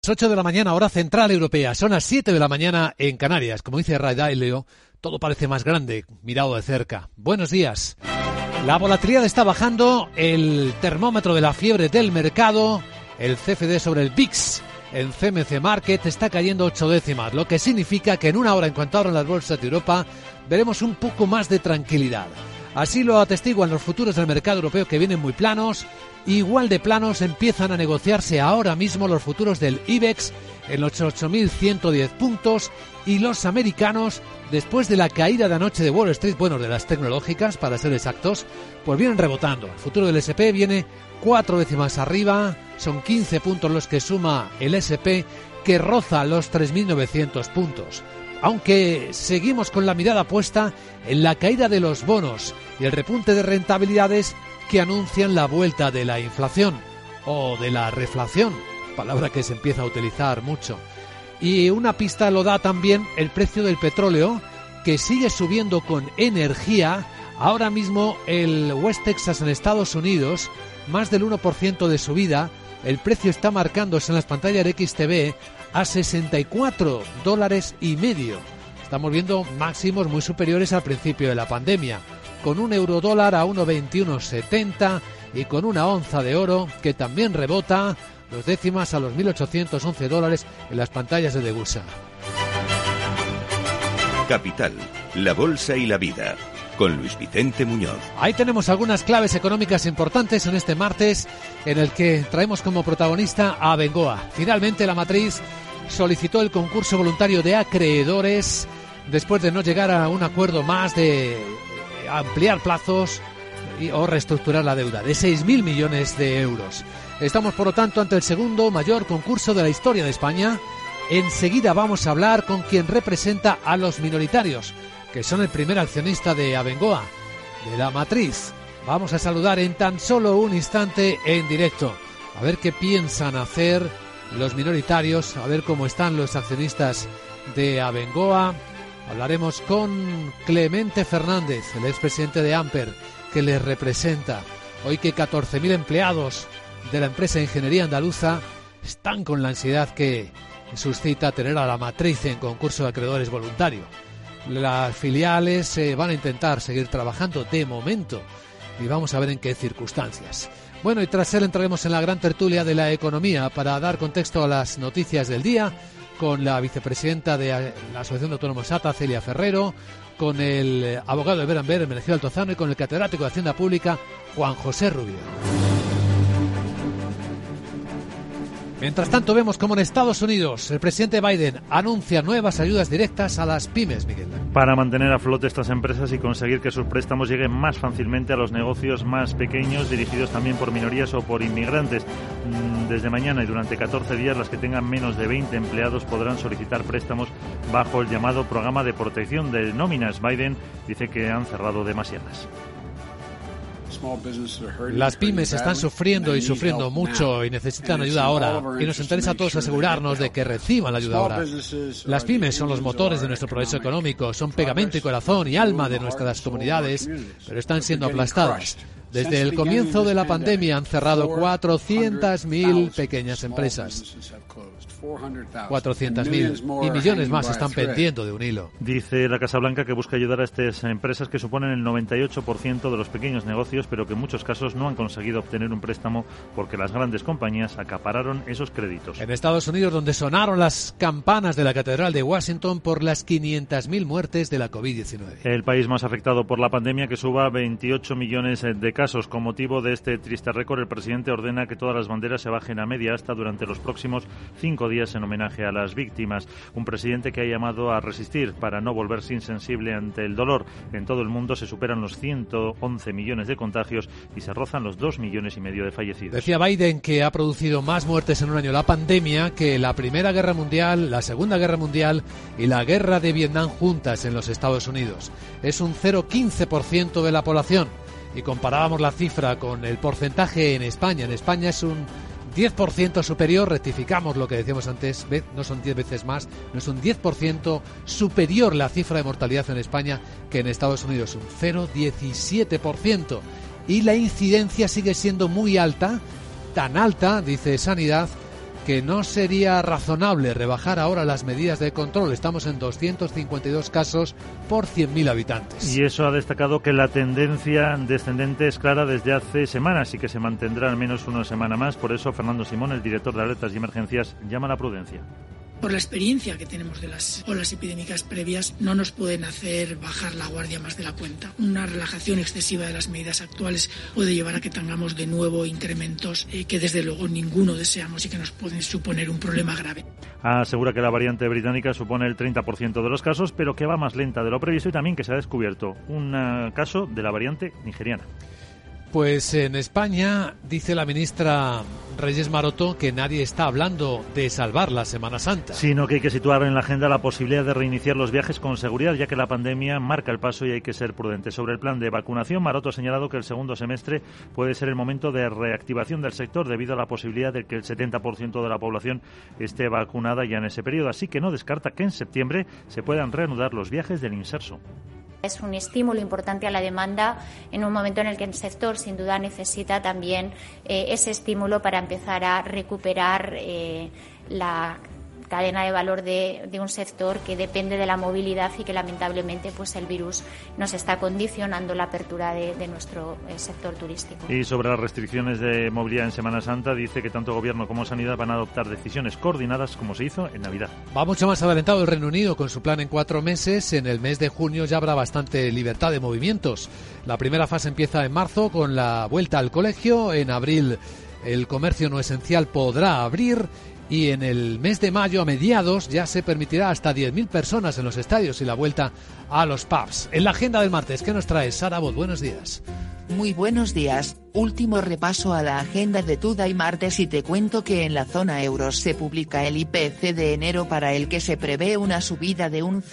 8 de la mañana, hora central europea. Son las 7 de la mañana en Canarias. Como dice Ray Dalio, todo parece más grande mirado de cerca. Buenos días. La volatilidad está bajando, el termómetro de la fiebre del mercado, el CFD sobre el VIX en CMC Market está cayendo 8 décimas, lo que significa que en una hora, en cuanto abran las bolsas de Europa, veremos un poco más de tranquilidad. Así lo atestiguan los futuros del mercado europeo, que vienen muy planos. Igual de planos empiezan a negociarse ahora mismo los futuros del IBEX en los 8.110 puntos, y los americanos, después de la caída de anoche de Wall Street, bueno, de las tecnológicas para ser exactos, pues vienen rebotando. El futuro del S&P viene 4 décimas arriba, son 15 puntos los que suma el S&P, que roza los 3.900 puntos. Aunque seguimos con la mirada puesta en la caída de los bonos y el repunte de rentabilidades que anuncian la vuelta de la inflación o de la reflación, palabra que se empieza a utilizar mucho. Y una pista lo da también el precio del petróleo, que sigue subiendo con energía. Ahora mismo el West Texas en Estados Unidos, más del 1% de subida. El precio está marcándose en las pantallas de XTV a $64,50. Estamos viendo máximos muy superiores al principio de la pandemia, con un eurodólar a 1,2170 y con una onza de oro que también rebota 2 décimas a los $1.811 en las pantallas de Degusa. Capital, la bolsa y la vida, con Luis Vicente Muñoz. Ahí tenemos algunas claves económicas importantes en este martes, en el que traemos como protagonista a Abengoa. Finalmente la matriz solicitó el concurso voluntario de acreedores después de no llegar a un acuerdo más de ampliar plazos o reestructurar la deuda de 6.000 millones de euros. Estamos, por lo tanto, ante el segundo mayor concurso de la historia de España. Enseguida vamos a hablar con quien representa a los minoritarios, que son el primer accionista de Abengoa, de la matriz. Vamos a saludar en tan solo un instante en directo, a ver qué piensan hacer los minoritarios, a ver cómo están los accionistas de Abengoa. Hablaremos con Clemente Fernández, el expresidente de Amper, que les representa. Hoy que 14.000 empleados de la empresa de Ingeniería Andaluza están con la ansiedad que suscita tener a la matriz en concurso de acreedores voluntario. Las filiales van a intentar seguir trabajando de momento y vamos a ver en qué circunstancias. Bueno, y tras él entraremos en la gran tertulia de la economía para dar contexto a las noticias del día, con la vicepresidenta de la Asociación de Autónomos ATA, Celia Ferrero, con el abogado de Berenber, Hermenegildo Altozano, y con el catedrático de Hacienda Pública, Juan José Rubio. Mientras tanto, vemos cómo en Estados Unidos el presidente Biden anuncia nuevas ayudas directas a las pymes, Miguel. Para mantener a flote estas empresas y conseguir que sus préstamos lleguen más fácilmente a los negocios más pequeños, dirigidos también por minorías o por inmigrantes. Desde mañana y durante 14 días, las que tengan menos de 20 empleados podrán solicitar préstamos bajo el llamado programa de protección de nóminas. Biden dice que han cerrado demasiadas. Las pymes están sufriendo y sufriendo mucho y necesitan ayuda ahora, y nos interesa a todos asegurarnos de que reciban la ayuda ahora. Las pymes son los motores de nuestro progreso económico, son pegamento y corazón y alma de nuestras comunidades, pero están siendo aplastadas. Desde el comienzo de la pandemia han cerrado 400.000 pequeñas empresas. 400.000 y millones más están pendiendo de un hilo. Dice la Casa Blanca que busca ayudar a estas empresas que suponen el 98% de los pequeños negocios, pero que en muchos casos no han conseguido obtener un préstamo porque las grandes compañías acapararon esos créditos. En Estados Unidos, donde sonaron las campanas de la Catedral de Washington por las 500.000 muertes de la COVID-19. El país más afectado por la pandemia, que suba 28 millones de casos. Con motivo de este triste récord, el presidente ordena que todas las banderas se bajen a media asta durante los próximos 5 días en homenaje a las víctimas. Un presidente que ha llamado a resistir para no volverse insensible ante el dolor. En todo el mundo se superan los 111 millones de contagios y se rozan los 2,5 millones de fallecidos. Decía Biden que ha producido más muertes en un año la pandemia que la Primera Guerra Mundial, la Segunda Guerra Mundial y la Guerra de Vietnam juntas en los Estados Unidos. Es un 0,15% de la población. Y comparábamos la cifra con el porcentaje en España. En España es un 10% superior, rectificamos lo que decíamos antes, no son 10 veces más, no es un 10% superior la cifra de mortalidad en España que en Estados Unidos, un 0,17%. Y la incidencia sigue siendo muy alta, tan alta, dice Sanidad, que no sería razonable rebajar ahora las medidas de control. Estamos en 252 casos por 100.000 habitantes. Y eso ha destacado que la tendencia descendente es clara desde hace semanas y que se mantendrá al menos una semana más. Por eso, Fernando Simón, el director de Alertas y Emergencias, llama a la prudencia. Por la experiencia que tenemos de las olas epidémicas previas, no nos pueden hacer bajar la guardia más de la cuenta. Una relajación excesiva de las medidas actuales puede llevar a que tengamos de nuevo incrementos que desde luego ninguno deseamos y que nos pueden suponer un problema grave. Asegura que la variante británica supone el 30% de los casos, pero que va más lenta de lo previsto y también que se ha descubierto un caso de la variante nigeriana. Pues en España dice la ministra Reyes Maroto que nadie está hablando de salvar la Semana Santa. Sino que hay que situar en la agenda la posibilidad de reiniciar los viajes con seguridad, ya que la pandemia marca el paso y hay que ser prudentes. Sobre el plan de vacunación, Maroto ha señalado que el segundo semestre puede ser el momento de reactivación del sector debido a la posibilidad de que el 70% de la población esté vacunada ya en ese periodo. Así que no descarta que en septiembre se puedan reanudar los viajes del Inserso. Es un estímulo importante a la demanda en un momento en el que el sector sin duda necesita también ese estímulo para empezar a recuperar la cadena de valor de un sector que depende de la movilidad y que lamentablemente pues el virus nos está condicionando la apertura de nuestro sector turístico. Y sobre las restricciones de movilidad en Semana Santa, dice que tanto Gobierno como Sanidad van a adoptar decisiones coordinadas como se hizo en Navidad. Va mucho más adelantado el Reino Unido con su plan en 4 meses. En el mes de junio ya habrá bastante libertad de movimientos. La primera fase empieza en marzo con la vuelta al colegio. En abril el comercio no esencial podrá abrir. Y en el mes de mayo, a mediados, ya se permitirá hasta 10.000 personas en los estadios y la vuelta a los pubs. En la agenda del martes, ¿qué nos trae Sara Bot? Buenos días. Muy buenos días. Último repaso a la agenda de Today martes y te cuento que en la zona euros se publica el IPC de enero para el que se prevé una subida de un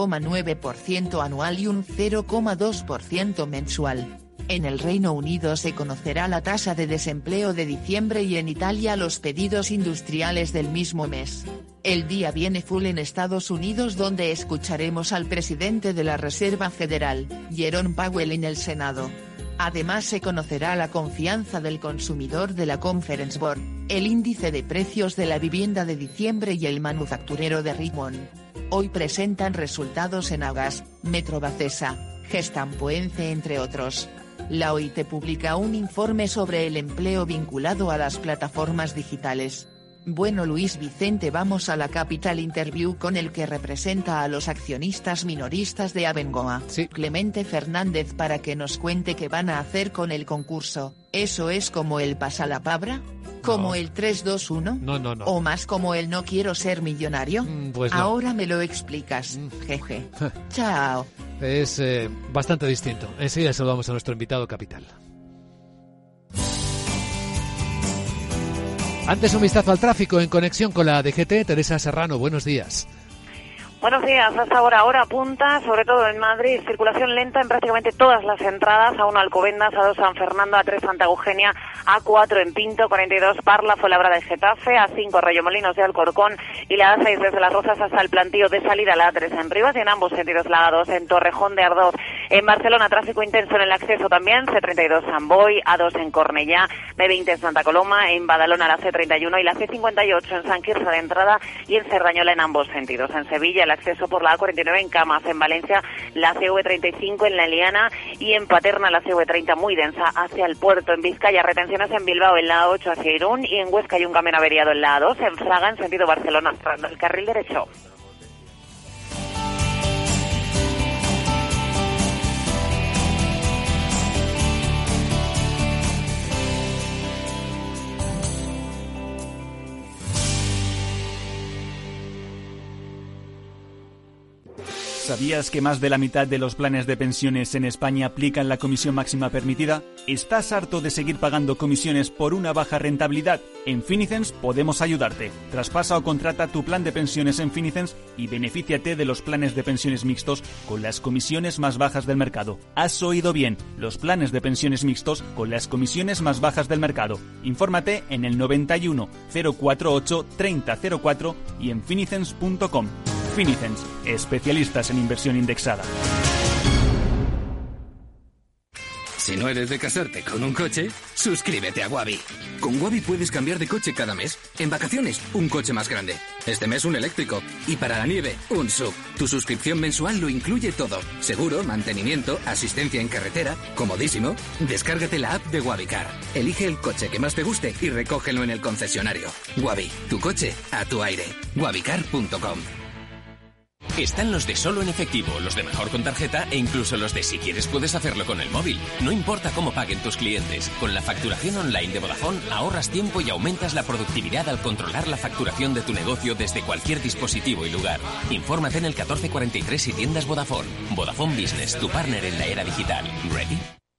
0,9% anual y un 0,2% mensual. En el Reino Unido se conocerá la tasa de desempleo de diciembre y en Italia los pedidos industriales del mismo mes. El día viene full en Estados Unidos, donde escucharemos al presidente de la Reserva Federal, Jerome Powell, en el Senado. Además se conocerá la confianza del consumidor de la Conference Board, el índice de precios de la vivienda de diciembre y el manufacturero de Richmond. Hoy presentan resultados en Agas, Metrobacesa, Gestampoense entre otros. La OIT publica un informe sobre el empleo vinculado a las plataformas digitales. Bueno, Luis Vicente, vamos a la Capital Interview con el que representa a los accionistas minoristas de Abengoa, sí. Clemente Fernández, para que nos cuente qué van a hacer con el concurso. ¿Eso es como el pasapalabra? ¿Como No. el 3-2-1? No. ¿O más como el no quiero ser millonario? Pues no. Ahora me lo explicas. Jeje. Chao. Es bastante distinto. Enseguida saludamos a nuestro invitado capital. Antes un vistazo al tráfico en conexión con la DGT. Teresa Serrano, buenos días. Buenos días, hasta ahora punta, sobre todo en Madrid, circulación lenta en prácticamente todas las entradas, A1 Alcobendas, A2 San Fernando, A3 Santa Eugenia, A4 en Pinto, 42 Parla, Fuenlabrada de Getafe, A5 Reyomolinos de Alcorcón y la A6 desde Las Rozas hasta el plantío de salida, la A3 en Rivas y en ambos sentidos la A2 en Torrejón de Ardoz. En Barcelona, tráfico intenso en el acceso también, C32 San Boi, A2 en Cornellá, B20 en Santa Coloma, en Badalona la C31 y la C58 en San Quirze de entrada y en Cerdañola en ambos sentidos. En Sevilla, el acceso por la A49 en Camas, en Valencia la CV35 en La Eliana y en Paterna la CV30 muy densa hacia el puerto. En Vizcaya, retenciones en Bilbao en la A8 hacia Irún y en Huesca hay un camión averiado en la A2 en Fraga en sentido Barcelona, cerrando el carril derecho. ¿Sabías que más de la mitad de los planes de pensiones en España aplican la comisión máxima permitida? ¿Estás harto de seguir pagando comisiones por una baja rentabilidad? En Finicens podemos ayudarte. Traspasa o contrata tu plan de pensiones en Finicens y benefíciate de los planes de pensiones mixtos con las comisiones más bajas del mercado. Has oído bien, los planes de pensiones mixtos con las comisiones más bajas del mercado. Infórmate en el 91 048 3004 y en finicens.com. Finicens, especialistas en inversión indexada. Si no eres de casarte con un coche, suscríbete a Wabi. Con Wabi puedes cambiar de coche cada mes. En vacaciones, un coche más grande. Este mes un eléctrico. Y para la nieve, un SUV. Tu suscripción mensual lo incluye todo. Seguro, mantenimiento, asistencia en carretera. Comodísimo. Descárgate la app de Wabicar. Elige el coche que más te guste y recógelo en el concesionario. Wabi, tu coche a tu aire. Wabicar.com. Están los de solo en efectivo, los de mejor con tarjeta e incluso los de si quieres puedes hacerlo con el móvil. No importa cómo paguen tus clientes. Con la facturación online de Vodafone ahorras tiempo y aumentas la productividad al controlar la facturación de tu negocio desde cualquier dispositivo y lugar. Infórmate en el 1443 y tiendas Vodafone. Vodafone Business, tu partner en la era digital. ¿Ready?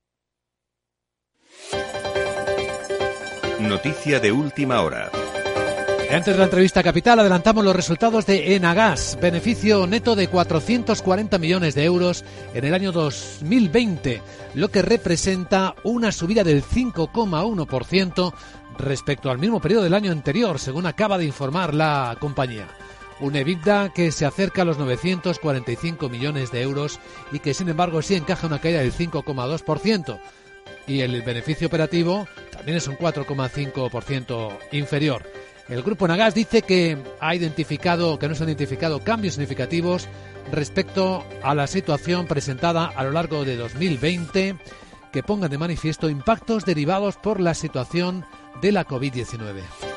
Noticia de última hora. Antes de la entrevista Capital adelantamos los resultados de Enagas, beneficio neto de 440 millones de euros en el año 2020, lo que representa una subida del 5,1% respecto al mismo periodo del año anterior, según acaba de informar la compañía. Un EBITDA que se acerca a los 945 millones de euros y que sin embargo sí encaja una caída del 5,2%. Y el beneficio operativo también es un 4,5% inferior. El grupo Enagas dice que no se han identificado cambios significativos respecto a la situación presentada a lo largo de 2020 que pongan de manifiesto impactos derivados por la situación de la COVID-19.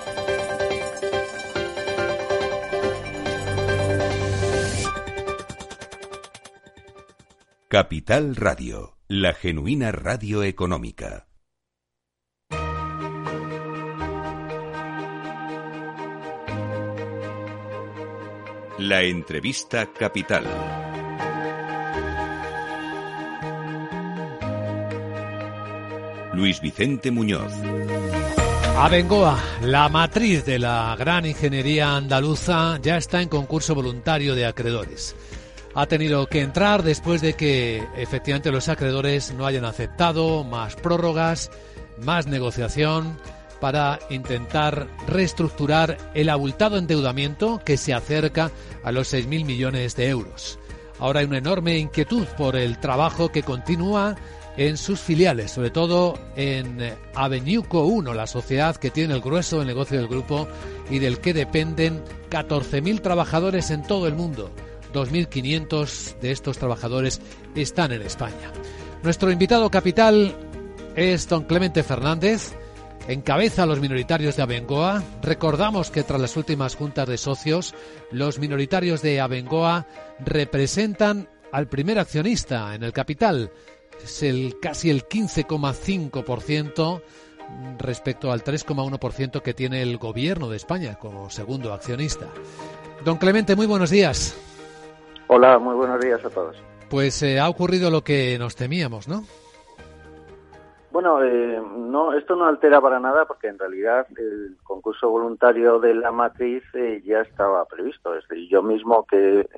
Capital Radio, la genuina radio económica. La entrevista Capital. Luis Vicente Muñoz. Abengoa, la matriz de la gran ingeniería andaluza, ya está en concurso voluntario de acreedores. Ha tenido que entrar después de que efectivamente los acreedores no hayan aceptado más prórrogas, más negociación para intentar reestructurar el abultado endeudamiento que se acerca a los 6.000 millones de euros. Ahora hay una enorme inquietud por el trabajo que continúa en sus filiales, sobre todo en Avenuco 1, la sociedad que tiene el grueso del negocio del grupo y del que dependen 14.000 trabajadores en todo el mundo. 2.500 de estos trabajadores están en España. Nuestro invitado capital es don Clemente Fernández. Encabeza a los minoritarios de Abengoa. Recordamos que tras las últimas juntas de socios, los minoritarios de Abengoa representan al primer accionista en el capital. Es casi el 15,5% respecto al 3,1% que tiene el gobierno de España como segundo accionista. Don Clemente, muy buenos días. Hola, muy buenos días a todos. Pues ha ocurrido lo que nos temíamos, ¿no? Bueno, no, esto no altera para nada porque en realidad el concurso voluntario de la matriz ya estaba previsto. Es decir, yo mismo que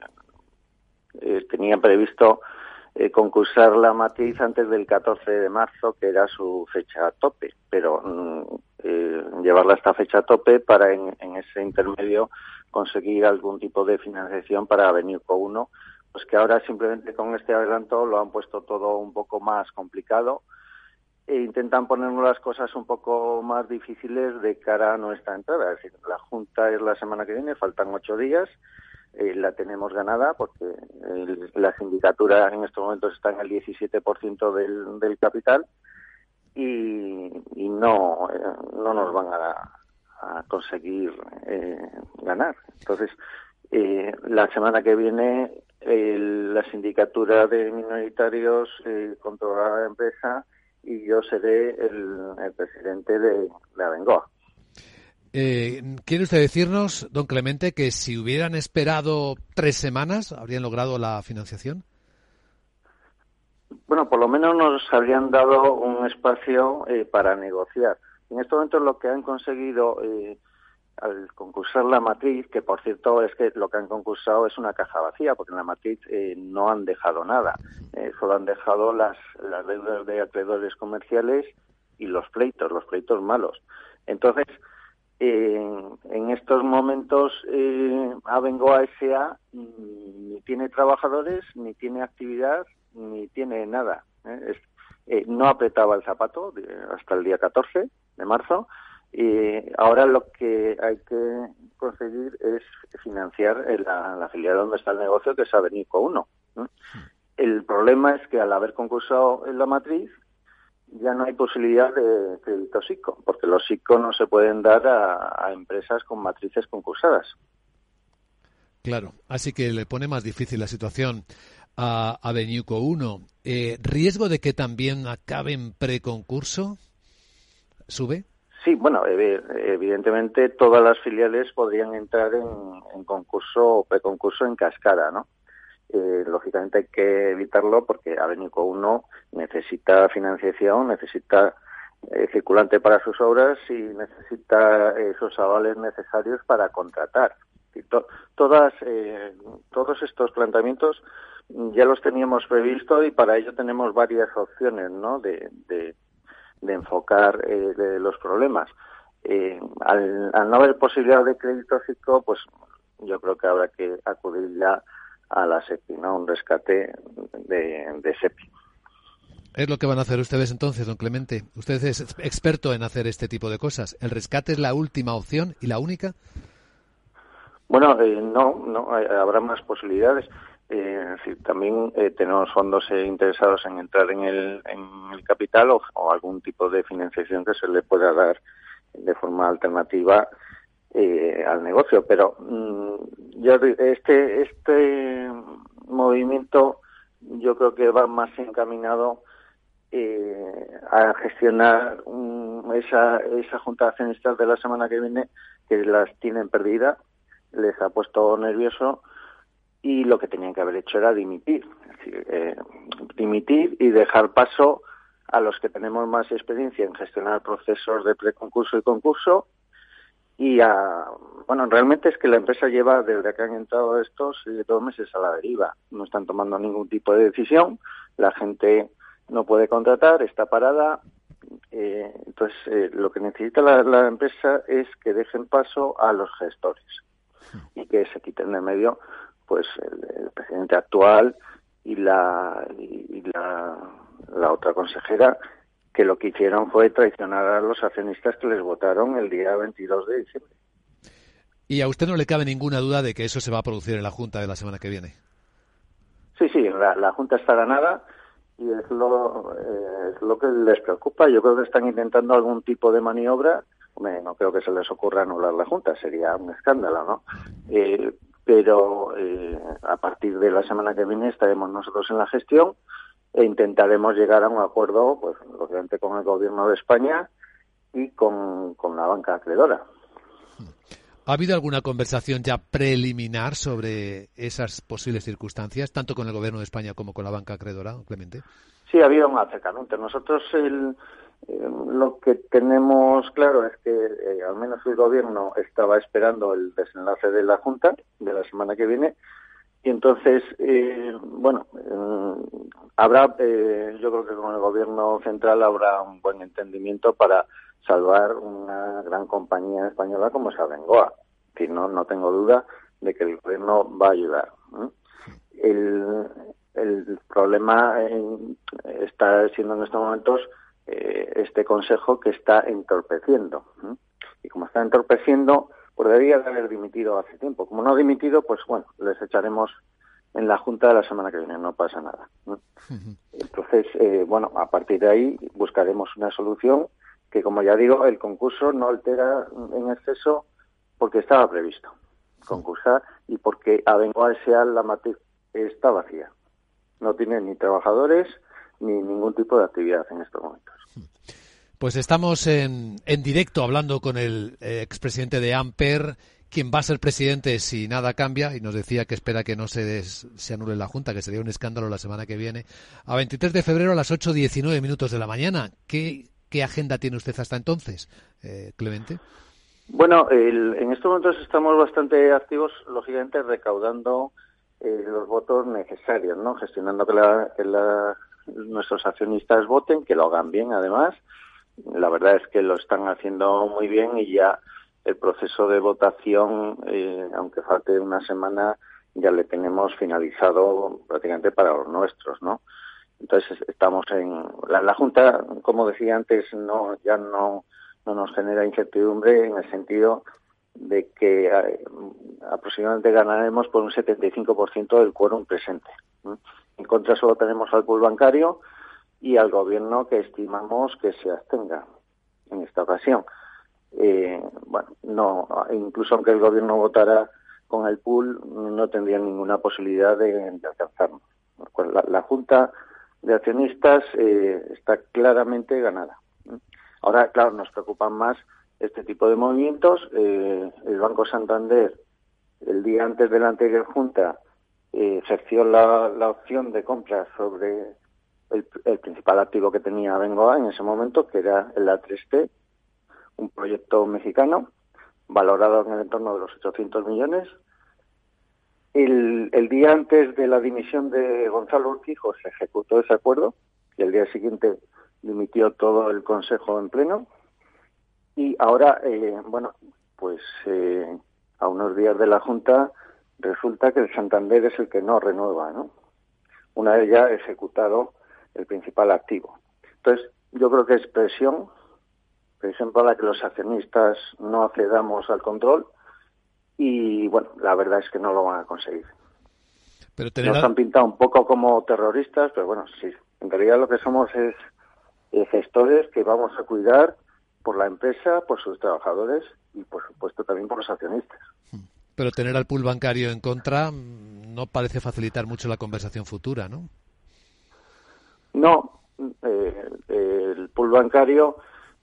tenía previsto concursar la matriz antes del 14 de marzo, que era su fecha tope, pero llevarla a esta fecha tope para en ese intermedio conseguir algún tipo de financiación para Avenuco 1, pues que ahora simplemente con este adelanto lo han puesto todo un poco más complicado e intentan ponernos las cosas un poco más difíciles de cara a nuestra entrada. Es decir, la Junta es la semana que viene, faltan 8 días, la tenemos ganada porque la sindicatura en estos momentos está en el 17% del capital y no nos van a conseguir ganar. Entonces, la semana que viene la sindicatura de minoritarios controlará la empresa y yo seré el presidente de Abengoa. ¿Quiere usted decirnos, don Clemente, que si hubieran esperado 3 semanas, habrían logrado la financiación? Bueno, por lo menos nos habrían dado un espacio para negociar. En estos momentos lo que han conseguido al concursar la matriz, que por cierto es que lo que han concursado es una caja vacía, porque en la matriz no han dejado nada, solo han dejado las deudas de acreedores comerciales y los pleitos malos. Entonces, en estos momentos Abengoa S.A. ni tiene trabajadores, ni tiene actividad, ni tiene nada. no apretaba el zapato hasta el día 14 de marzo, y ahora lo que hay que conseguir es financiar la filial donde está el negocio, que es Avenico 1. El problema es que al haber concursado en la matriz, ya no hay posibilidad de créditos ICO, porque los ICO no se pueden dar a empresas con matrices concursadas. Claro, así que le pone más difícil la situación a Avenico 1. ¿Riesgo de que también acabe en preconcurso? ¿Sube? Sí, bueno, evidentemente todas las filiales podrían entrar en concurso o preconcurso en cascada, ¿no? Lógicamente hay que evitarlo porque Avenico 1 necesita financiación, necesita circulante para sus obras y necesita esos avales necesarios para contratar. Todos estos planteamientos ya los teníamos previsto y para ello tenemos varias opciones, ¿no?, de enfocar los problemas. Al no haber posibilidad de crédito ICO, pues yo creo que habrá que acudir ya a la SEPI, ¿no?, un rescate de SEPI. Es lo que van a hacer ustedes entonces, don Clemente. Usted es experto en hacer este tipo de cosas. ¿El rescate es la última opción y la única? Bueno, no, habrá más posibilidades. También tenemos fondos interesados en entrar en el capital o algún tipo de financiación que se le pueda dar de forma alternativa al negocio. Pero este movimiento yo creo que va más encaminado a gestionar esa junta de accionistas de la semana que viene, que las tienen perdidas, les ha puesto nervioso, y lo que tenían que haber hecho era dimitir. Es decir, dimitir y dejar paso a los que tenemos más experiencia en gestionar procesos de preconcurso y concurso. Y realmente es que la empresa lleva, desde que han entrado estos 2 meses, a la deriva. No están tomando ningún tipo de decisión, la gente no puede contratar, está parada. Entonces, lo que necesita la empresa es que dejen paso a los gestores y que se quiten de medio pues el presidente actual y la otra consejera, que lo que hicieron fue traicionar a los accionistas que les votaron el día 22 de diciembre. ¿Y a usted no le cabe ninguna duda de que eso se va a producir en la Junta de la semana que viene? Sí, la Junta está ganada y es lo que les preocupa. Yo creo que están intentando algún tipo de maniobra. Hombre, no creo que se les ocurra anular la Junta, sería un escándalo, ¿no? Pero a partir de la semana que viene estaremos nosotros en la gestión e intentaremos llegar a un acuerdo, pues lógicamente con el Gobierno de España y con la banca acreedora. ¿Ha habido alguna conversación ya preliminar sobre esas posibles circunstancias, tanto con el Gobierno de España como con la banca acreedora, Clemente? Sí, ha habido un acercamiento. Nosotros lo que tenemos claro es que al menos el Gobierno estaba esperando el desenlace de la Junta de la semana que viene, y entonces, habrá, yo creo que con el Gobierno central habrá un buen entendimiento para salvar una gran compañía española como es Abengoa. Es decir, no tengo duda de que el Gobierno va a ayudar. El problema está siendo en estos momentos este Consejo, que está entorpeciendo. Y como está entorpeciendo, pues debería de haber dimitido hace tiempo. Como no ha dimitido, pues bueno, les echaremos en la Junta de la semana que viene, no pasa nada. Entonces, a partir de ahí buscaremos una solución que, como ya digo, el concurso no altera en exceso, porque estaba previsto concursar y porque Abengoa S.A. la matriz está vacía. No tiene ni trabajadores ni ningún tipo de actividad en estos momentos. Pues estamos en directo hablando con el expresidente de Amper, quien va a ser presidente si nada cambia, y nos decía que espera que no se anule la Junta, que sería un escándalo la semana que viene, a 23 de febrero a las 8:19 de la mañana. ¿Qué agenda tiene usted hasta entonces, Clemente? Bueno, en estos momentos estamos bastante activos, lógicamente recaudando los votos necesarios, ¿no? Gestionando que nuestros accionistas voten, que lo hagan bien además. La verdad es que lo están haciendo muy bien y ya el proceso de votación, aunque falte una semana, ya le tenemos finalizado prácticamente para los nuestros, ¿no? Entonces estamos en la Junta, como decía antes, ya no nos genera incertidumbre en el sentido de que aproximadamente ganaremos por un 75% del quórum presente. En contra solo tenemos al pool bancario y al gobierno, que estimamos que se abstenga en esta ocasión. Incluso aunque el gobierno votara con el pool, no tendría ninguna posibilidad de alcanzarnos. La Junta de Accionistas está claramente ganada. Ahora, claro, nos preocupan más este tipo de movimientos. El Banco Santander, el día antes de la anterior Junta, ejerció la opción de compra sobre el principal activo que tenía Abengoa en ese momento, que era el A3T, un proyecto mexicano valorado en el entorno de los 800 millones. El día antes de la dimisión de Gonzalo Urquijo se ejecutó ese acuerdo y el día siguiente dimitió todo el Consejo en pleno. Y ahora, a unos días de la Junta, resulta que el Santander es el que no renueva, ¿no? Una vez ya ejecutado el principal activo. Entonces, yo creo que es presión para que los accionistas no accedamos al control y, la verdad es que no lo van a conseguir. Pero nos han pintado un poco como terroristas, pero sí, en realidad lo que somos es gestores que vamos a cuidar por la empresa, por sus trabajadores y, por supuesto, también por los accionistas. Pero tener al pool bancario en contra no parece facilitar mucho la conversación futura, ¿no? No, el pool bancario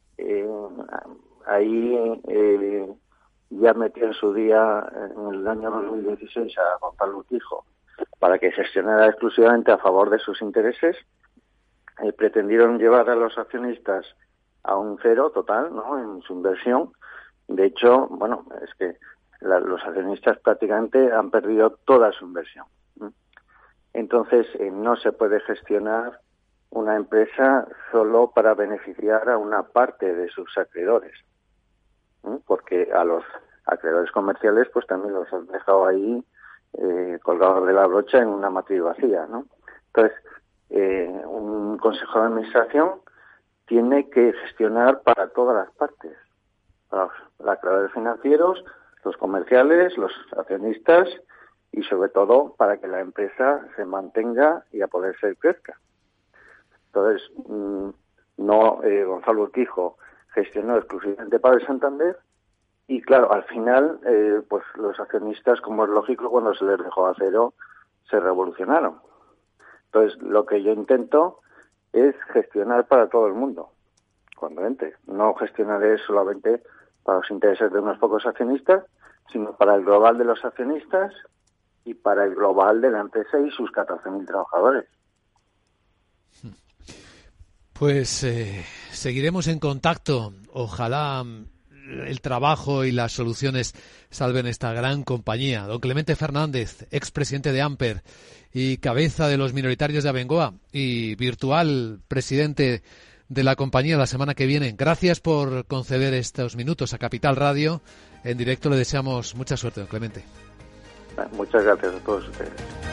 ya metió en su día, en el año 2016, a Gonzalo Urquijo para que gestionara exclusivamente a favor de sus intereses. Pretendieron llevar a los accionistas a un cero total, ¿no?, en su inversión. De hecho, es que los accionistas prácticamente han perdido toda su inversión. Entonces, no se puede gestionar una empresa solo para beneficiar a una parte de sus acreedores, porque a los acreedores comerciales pues también los han dejado ahí colgados de la brocha en una matriz vacía, ¿no? Entonces, un consejo de administración tiene que gestionar para todas las partes, para los acreedores financieros, los comerciales, los accionistas y sobre todo para que la empresa se mantenga y a poder ser crezca. Entonces, Gonzalo Urquijo gestionó exclusivamente para el Santander y, claro, al final, pues los accionistas, como es lógico, cuando se les dejó a cero, se revolucionaron. Entonces, lo que yo intento es gestionar para todo el mundo, cuando entre. No gestionaré solamente para los intereses de unos pocos accionistas, sino para el global de los accionistas y para el global de la empresa y sus 14.000 trabajadores. Pues seguiremos en contacto. Ojalá el trabajo y las soluciones salven esta gran compañía. Don Clemente Fernández, expresidente de Amper y cabeza de los minoritarios de Abengoa y virtual presidente de la compañía la semana que viene. Gracias por conceder estos minutos a Capital Radio. En directo le deseamos mucha suerte, don Clemente. Muchas gracias a todos ustedes.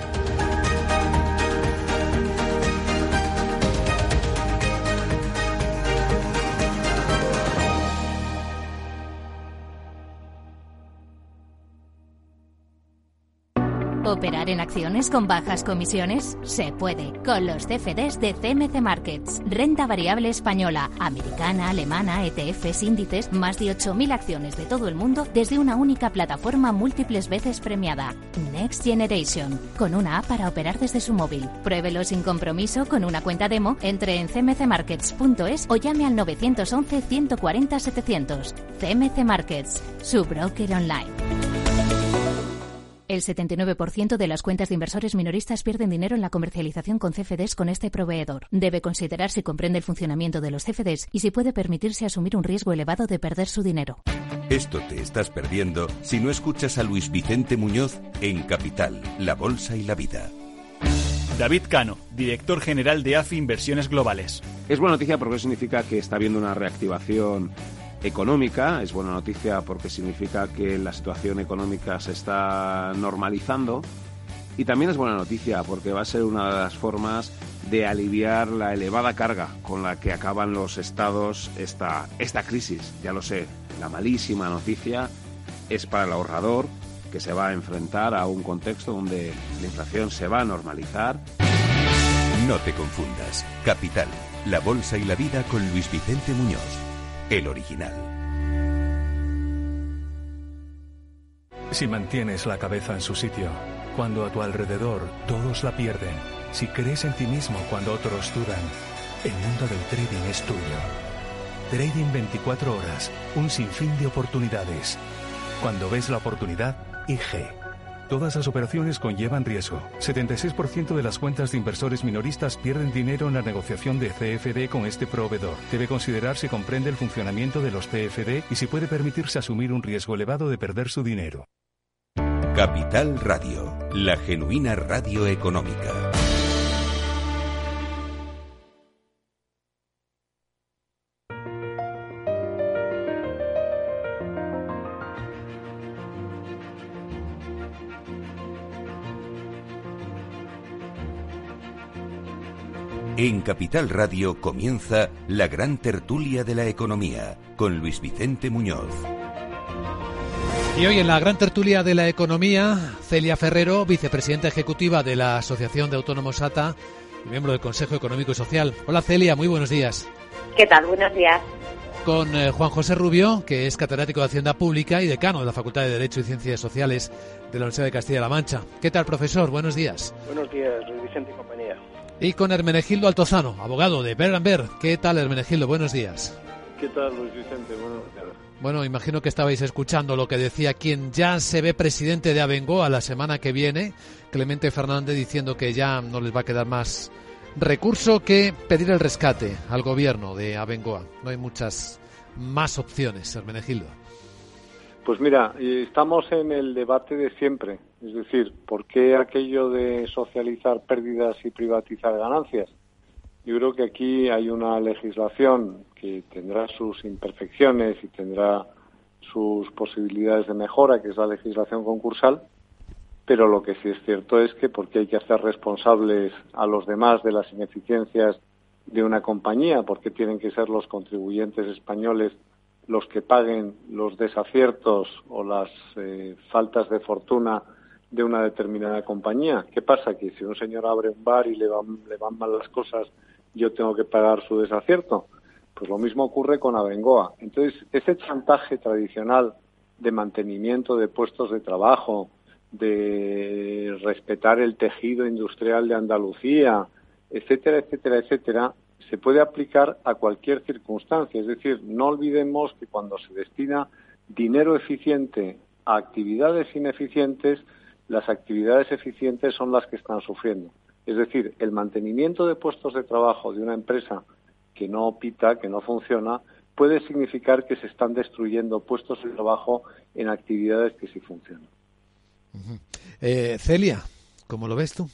¿Operar en acciones con bajas comisiones? Se puede, con los CFDs de CMC Markets. Renta variable española, americana, alemana, ETFs, índices, más de 8.000 acciones de todo el mundo desde una única plataforma múltiples veces premiada. Next Generation, con una app para operar desde su móvil. Pruébelo sin compromiso con una cuenta demo, entre en cmcmarkets.es o llame al 911 140 700. CMC Markets, su broker online. El 79% de las cuentas de inversores minoristas pierden dinero en la comercialización con CFDs con este proveedor. Debe considerar si comprende el funcionamiento de los CFDs y si puede permitirse asumir un riesgo elevado de perder su dinero. Esto te estás perdiendo si no escuchas a Luis Vicente Muñoz en Capital, La Bolsa y la Vida. David Cano, director general de AFI Inversiones Globales. Es buena noticia porque significa que está habiendo una reactivación económica, es buena noticia porque significa que la situación económica se está normalizando y también es buena noticia porque va a ser una de las formas de aliviar la elevada carga con la que acaban los estados esta crisis. Ya lo sé, la malísima noticia es para el ahorrador, que se va a enfrentar a un contexto donde la inflación se va a normalizar. No te confundas. Capital, la bolsa y la vida con Luis Vicente Muñoz, el original. Si mantienes la cabeza en su sitio, cuando a tu alrededor todos la pierden, si crees en ti mismo cuando otros dudan, el mundo del trading es tuyo. Trading 24 horas, un sinfín de oportunidades. Cuando ves la oportunidad, IG. Todas las operaciones conllevan riesgo. 76% de las cuentas de inversores minoristas pierden dinero en la negociación de CFD con este proveedor. Debe considerar si comprende el funcionamiento de los CFD y si puede permitirse asumir un riesgo elevado de perder su dinero. Capital Radio, la genuina radio económica. En Capital Radio comienza la gran tertulia de la economía con Luis Vicente Muñoz. Y hoy en la gran tertulia de la economía, Celia Ferrero, vicepresidenta ejecutiva de la Asociación de Autónomos ATA y miembro del Consejo Económico y Social. Hola Celia, muy buenos días. ¿Qué tal? Buenos días. Con Juan José Rubio, que es catedrático de Hacienda Pública y decano de la Facultad de Derecho y Ciencias Sociales de la Universidad de Castilla-La Mancha. ¿Qué tal, profesor? Buenos días. Buenos días, Luis Vicente y compañía. Y con Hermenegildo Altozano, abogado de Berenberg & Berenberg. ¿Qué tal, Hermenegildo? Buenos días. ¿Qué tal, Luis Vicente? Buenos días. Bueno, imagino que estabais escuchando lo que decía quien ya se ve presidente de Abengoa la semana que viene, Clemente Fernández, diciendo que ya no les va a quedar más recurso que pedir el rescate al gobierno de Abengoa. No hay muchas más opciones, Hermenegildo. Pues mira, estamos en el debate de siempre. Es decir, ¿por qué aquello de socializar pérdidas y privatizar ganancias? Yo creo que aquí hay una legislación que tendrá sus imperfecciones y tendrá sus posibilidades de mejora, que es la legislación concursal, pero lo que sí es cierto es que porque hay que hacer responsables a los demás de las ineficiencias de una compañía, porque tienen que ser los contribuyentes españoles los que paguen los desaciertos o las faltas de fortuna de una determinada compañía. ¿Qué pasa? Que si un señor abre un bar y le van mal las cosas, yo tengo que pagar su desacierto. Pues lo mismo ocurre con Abengoa. Entonces, ese chantaje tradicional de mantenimiento de puestos de trabajo, de respetar el tejido industrial de Andalucía, etcétera, etcétera, etcétera, se puede aplicar a cualquier circunstancia. Es decir, no olvidemos que cuando se destina dinero eficiente a actividades ineficientes, las actividades eficientes son las que están sufriendo. Es decir, el mantenimiento de puestos de trabajo de una empresa que no pita, que no funciona, puede significar que se están destruyendo puestos de trabajo en actividades que sí funcionan. Celia, ¿cómo lo ves tú?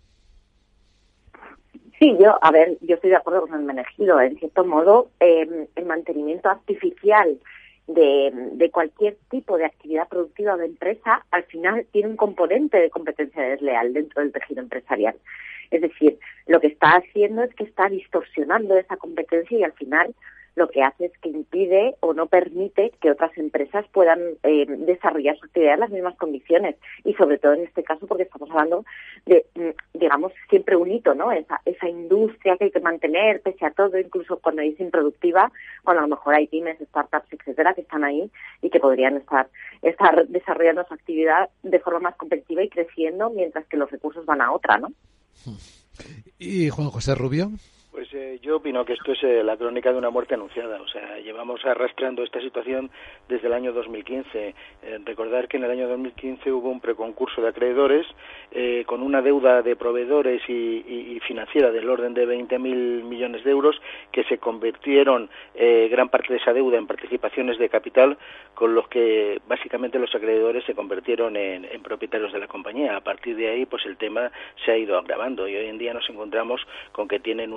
Sí, yo estoy de acuerdo con el Hermenegildo. En cierto modo, el mantenimiento artificial de cualquier tipo de actividad productiva o de empresa, al final tiene un componente de competencia desleal dentro del tejido empresarial. Es decir, lo que está haciendo es que está distorsionando esa competencia y al final lo que hace es que impide o no permite que otras empresas puedan desarrollar su actividad en las mismas condiciones. Y sobre todo en este caso porque estamos hablando de, digamos, siempre un hito, ¿no? Esa industria que hay que mantener pese a todo, incluso cuando es improductiva, cuando a lo mejor hay pymes, startups, etcétera, que están ahí y que podrían estar desarrollando su actividad de forma más competitiva y creciendo mientras que los recursos van a otra, ¿no? ¿Y Juan José Rubio? Pues yo opino que esto es la crónica de una muerte anunciada. O sea, llevamos arrastrando esta situación desde el año 2015. Recordar que en el año 2015 hubo un preconcurso de acreedores con una deuda de proveedores y financiera del orden de 20.000 millones de euros que se convirtieron gran parte de esa deuda en participaciones de capital, con los que básicamente los acreedores se convirtieron en propietarios de la compañía. A partir de ahí, pues el tema se ha ido agravando y hoy en día nos encontramos con que tienen una deuda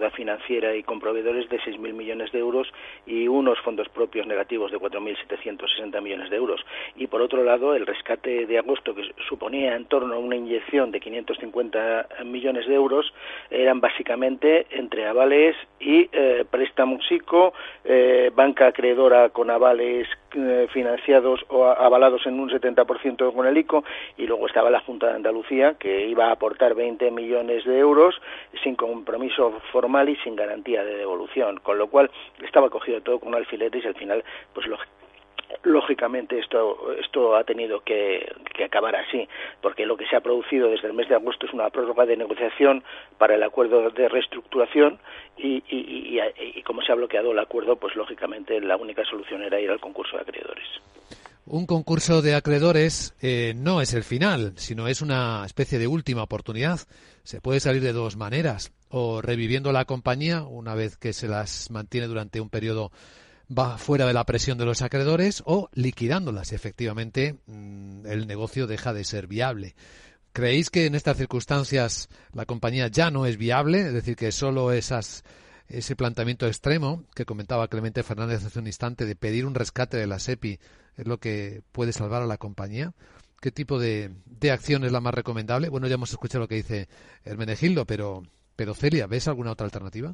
deuda financiera y con proveedores de 6.000 millones de euros y unos fondos propios negativos de 4.760 millones de euros. Y por otro lado, el rescate de agosto, que suponía en torno a una inyección de 550 millones de euros, eran básicamente entre avales y préstamos ICO, banca acreedora con avales financiados o avalados en un 70% con el ICO, y luego estaba la Junta de Andalucía, que iba a aportar 20 millones de euros sin compromiso formal y sin garantía de devolución, con lo cual estaba cogido todo con alfileres y al final, pues lógicamente esto ha tenido que acabar así, porque lo que se ha producido desde el mes de agosto es una prórroga de negociación para el acuerdo de reestructuración y como se ha bloqueado el acuerdo, pues lógicamente la única solución era ir al concurso de acreedores. Un concurso de acreedores no es el final, sino es una especie de última oportunidad. Se puede salir de dos maneras: o reviviendo la compañía una vez que se las mantiene durante un periodo va fuera de la presión de los acreedores, o liquidándolas si efectivamente el negocio deja de ser viable. ¿Creéis que en estas circunstancias la compañía ya no es viable? Es decir, que solo ese planteamiento extremo que comentaba Clemente Fernández hace un instante de pedir un rescate de la SEPI es lo que puede salvar a la compañía. ¿Qué tipo de acción es la más recomendable? Bueno, ya hemos escuchado lo que dice Hermenegildo, pero Celia, ¿ves alguna otra alternativa?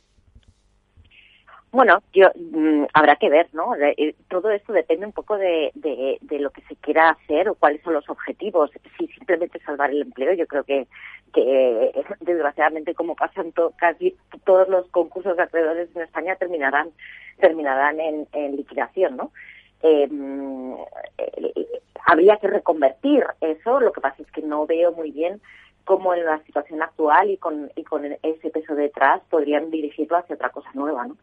Bueno, habrá que ver, ¿no? Todo esto depende un poco de lo que se quiera hacer o cuáles son los objetivos. Si simplemente salvar el empleo, yo creo que desgraciadamente, como pasan casi todos los concursos de acreedores en España, terminarán en liquidación, ¿no? Habría que reconvertir eso. Lo que pasa es que no veo muy bien cómo en la situación actual y con ese peso detrás podrían dirigirlo hacia otra cosa nueva, ¿no?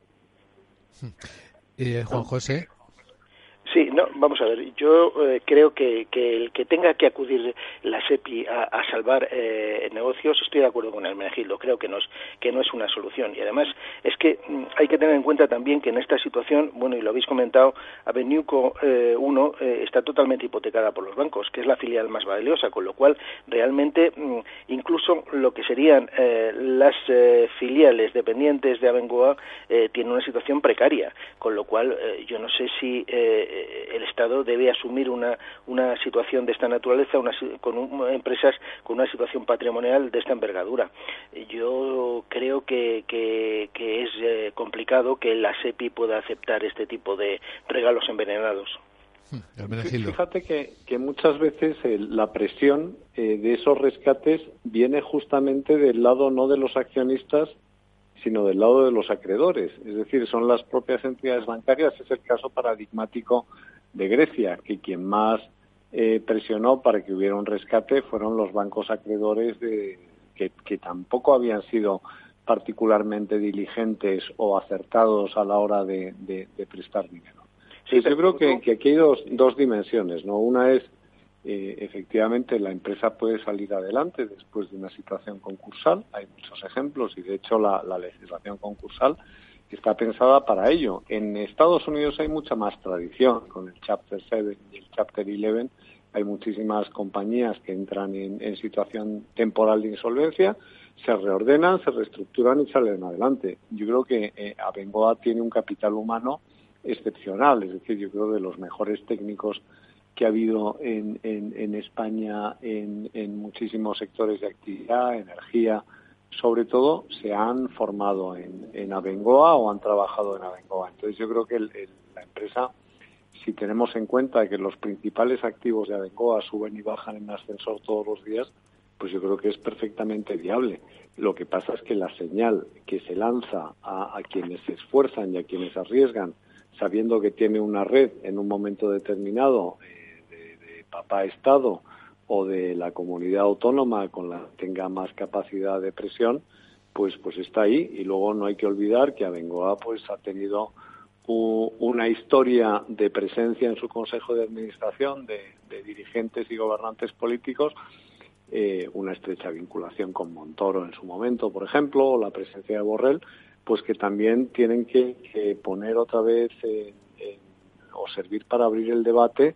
Juan José. Sí, no, vamos a ver, yo creo que el que tenga que acudir la SEPI a salvar negocios, estoy de acuerdo con Hermenegildo, creo que no es una solución, y además es que hay que tener en cuenta también que en esta situación, bueno, y lo habéis comentado, Abenewco 1 está totalmente hipotecada por los bancos, que es la filial más valiosa, con lo cual realmente incluso lo que serían las filiales dependientes de Abengoa tienen una situación precaria, con lo cual yo no sé si el Estado debe asumir una situación de esta naturaleza con empresas con una situación patrimonial de esta envergadura. Yo creo que es complicado que la SEPI pueda aceptar este tipo de regalos envenenados. Fíjate que muchas veces la presión de esos rescates viene justamente del lado no de los accionistas, sino del lado de los acreedores. Es decir, son las propias entidades bancarias. Es el caso paradigmático de Grecia, que quien más presionó para que hubiera un rescate fueron los bancos acreedores que tampoco habían sido particularmente diligentes o acertados a la hora de prestar dinero. Sí, yo creo que aquí hay dos dimensiones, ¿no? Una es efectivamente la empresa puede salir adelante después de una situación concursal. Hay muchos ejemplos y de hecho la legislación concursal está pensada para ello. En Estados Unidos hay mucha más tradición con el Chapter 7 y el Chapter 11. Hay muchísimas compañías que entran en situación temporal de insolvencia, se reordenan, se reestructuran y salen adelante. Yo creo que Abengoa tiene un capital humano excepcional, es decir, yo creo de los mejores técnicos que ha habido en España en muchísimos sectores de actividad, energía, sobre todo, se han formado en Abengoa o han trabajado en Abengoa. Entonces yo creo que la empresa, si tenemos en cuenta que los principales activos de Abengoa suben y bajan en ascensor todos los días, pues yo creo que es perfectamente viable. Lo que pasa es que la señal que se lanza a quienes se esfuerzan y a quienes arriesgan, sabiendo que tiene una red en un momento determinado de papá Estado o de la comunidad autónoma con la que tenga más capacidad de presión, pues está ahí. Y luego no hay que olvidar que Abengoa pues ha tenido una historia de presencia en su consejo de administración de dirigentes y gobernantes políticos, una estrecha vinculación con Montoro en su momento, por ejemplo, o la presencia de Borrell, pues que también tienen que poner otra vez o servir para abrir el debate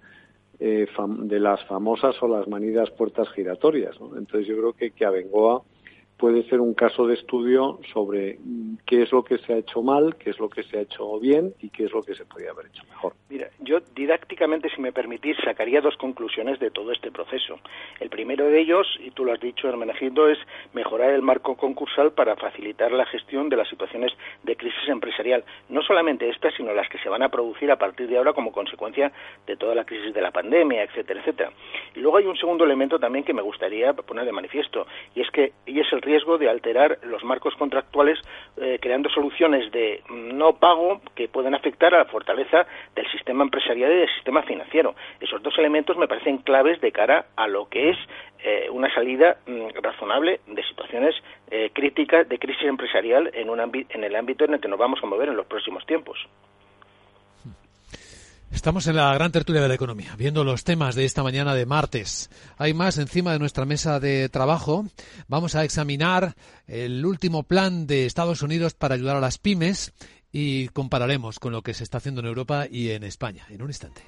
de las famosas o las manidas puertas giratorias, ¿no? Entonces yo creo que Abengoa puede ser un caso de estudio sobre qué es lo que se ha hecho mal, qué es lo que se ha hecho bien y qué es lo que se podría haber hecho mejor. Mira, yo didácticamente, si me permitís, sacaría 2 conclusiones de todo este proceso. El primero de ellos, y tú lo has dicho, Hermenegildo, es mejorar el marco concursal para facilitar la gestión de las situaciones de crisis empresarial. No solamente estas, sino las que se van a producir a partir de ahora como consecuencia de toda la crisis de la pandemia, etcétera, etcétera. Y luego hay un segundo elemento también que me gustaría poner de manifiesto, y es el riesgo de alterar los marcos contractuales creando soluciones de no pago que pueden afectar a la fortaleza del sistema empresarial y del sistema financiero. Esos 2 elementos me parecen claves de cara a lo que es una salida razonable de situaciones críticas de crisis empresarial en el ámbito en el que nos vamos a mover en los próximos tiempos. Estamos en la gran tertulia de la economía, viendo los temas de esta mañana de martes. Hay más encima de nuestra mesa de trabajo. Vamos a examinar el último plan de Estados Unidos para ayudar a las pymes y compararemos con lo que se está haciendo en Europa y en España. En un instante.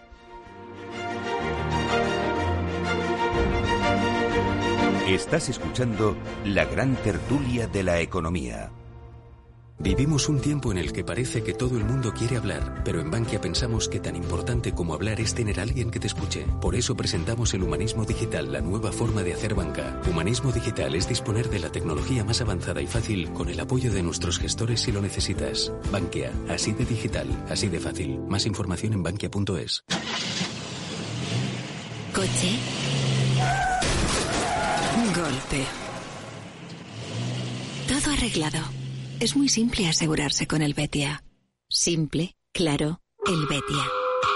Estás escuchando la gran tertulia de la economía. Vivimos un tiempo en el que parece que todo el mundo quiere hablar, pero en Bankia pensamos que tan importante como hablar es tener a alguien que te escuche. Por eso presentamos el Humanismo Digital, la nueva forma de hacer banca. Humanismo Digital es disponer de la tecnología más avanzada y fácil con el apoyo de nuestros gestores si lo necesitas. Bankia, así de digital, así de fácil. Más información en bankia.es. Coche. Golpe. Todo arreglado. Es muy simple asegurarse con el Betia. Simple, claro, el Betia.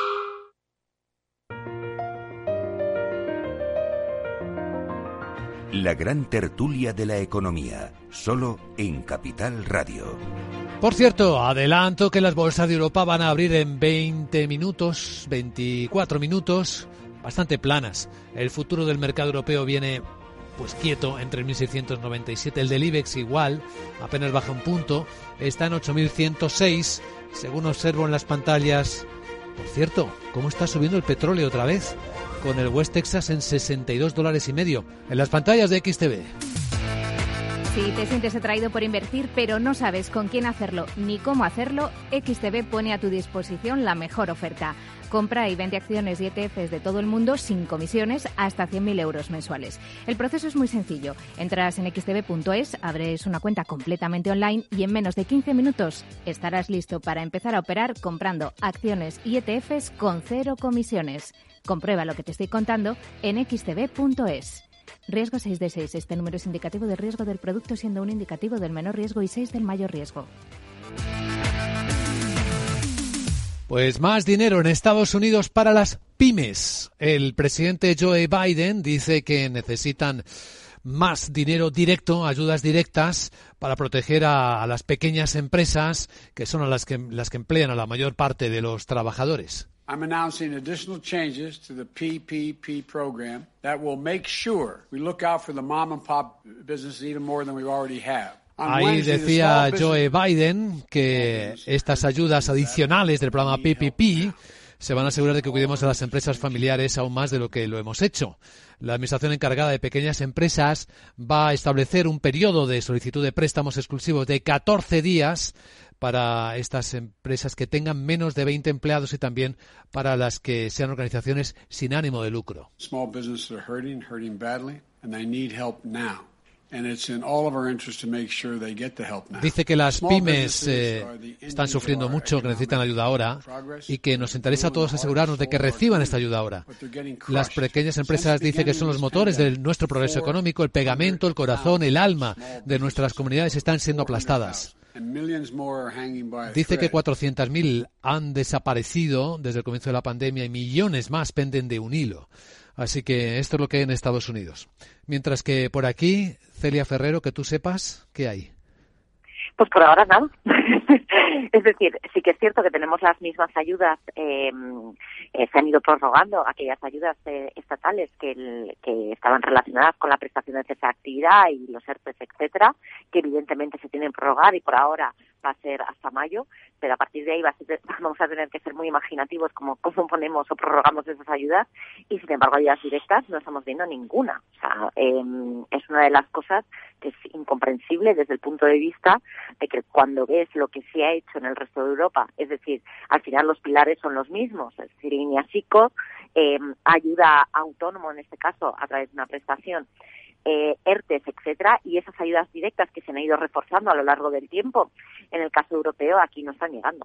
La gran tertulia de la economía, solo en Capital Radio. Por cierto, adelanto que las bolsas de Europa van a abrir en 20 minutos, 24 minutos, bastante planas. El futuro del mercado europeo viene pues quieto entre 1.697, el del IBEX igual, apenas baja un punto, está en 8.106, según observo en las pantallas. Por cierto, ¿cómo está subiendo el petróleo otra vez? Con el West Texas en $62.50, en las pantallas de XTV. Si te sientes atraído por invertir, pero no sabes con quién hacerlo ni cómo hacerlo, XTB pone a tu disposición la mejor oferta. Compra y vende acciones y ETFs de todo el mundo sin comisiones hasta 100.000 euros mensuales. El proceso es muy sencillo. Entras en xtb.es, abres una cuenta completamente online y en menos de 15 minutos estarás listo para empezar a operar comprando acciones y ETFs con 0 comisiones. Comprueba lo que te estoy contando en xtb.es. Riesgo 6 de 6. Este número es indicativo del riesgo del producto, siendo un indicativo del menor riesgo y 6 del mayor riesgo. Pues más dinero en Estados Unidos para las pymes. El presidente Joe Biden dice que necesitan más dinero directo, ayudas directas, para proteger a las pequeñas empresas, que son las que emplean a la mayor parte de los trabajadores. I'm announcing additional changes to the PPP program that will make sure we look out for the mom and pop businesses even more than we already have. Ahí decía Joe Biden que estas ayudas adicionales del programa PPP se van a asegurar de que cuidemos a las empresas familiares aún más de lo que lo hemos hecho. La Administración encargada de pequeñas empresas va a establecer un periodo de solicitud de préstamos exclusivos de 14 días para estas empresas que tengan menos de 20 empleados y también para las que sean organizaciones sin ánimo de lucro. Small businesses are hurting badly, and they need help now. And it's in all of our interest to make sure they get the help now. Dice que las pymes están sufriendo mucho, que necesitan ayuda ahora y que nos interesa a todos asegurarnos de que reciban esta ayuda ahora. Las pequeñas empresas, dice, que son los motores de nuestro progreso económico, el pegamento, el corazón, el alma de nuestras comunidades están siendo aplastadas. Dice que 400.000 han desaparecido desde el comienzo de la pandemia y millones más penden de un hilo. Así que esto es lo que hay en Estados Unidos. Mientras que por aquí, Celia Ferrero, que tú sepas, ¿qué hay? Pues por ahora nada. Es decir, sí que es cierto que tenemos las mismas ayudas, se han ido prorrogando aquellas ayudas estatales que estaban relacionadas con la prestación de cesa de actividad y los ERTES, etcétera, que evidentemente se tienen que prorrogar y por ahora va a ser hasta mayo, pero a partir de ahí vamos a tener que ser muy imaginativos cómo ponemos o prorrogamos esas ayudas, y sin embargo ayudas directas no estamos viendo ninguna. O sea, es una de las cosas que es incomprensible desde el punto de vista de que cuando ves lo que se ha hecho en el resto de Europa, es decir, al final los pilares son los mismos, es decir, INEASICO, ayuda a autónomo en este caso a través de una prestación, ERTES, etcétera, y esas ayudas directas que se han ido reforzando a lo largo del tiempo, en el caso europeo aquí no están llegando.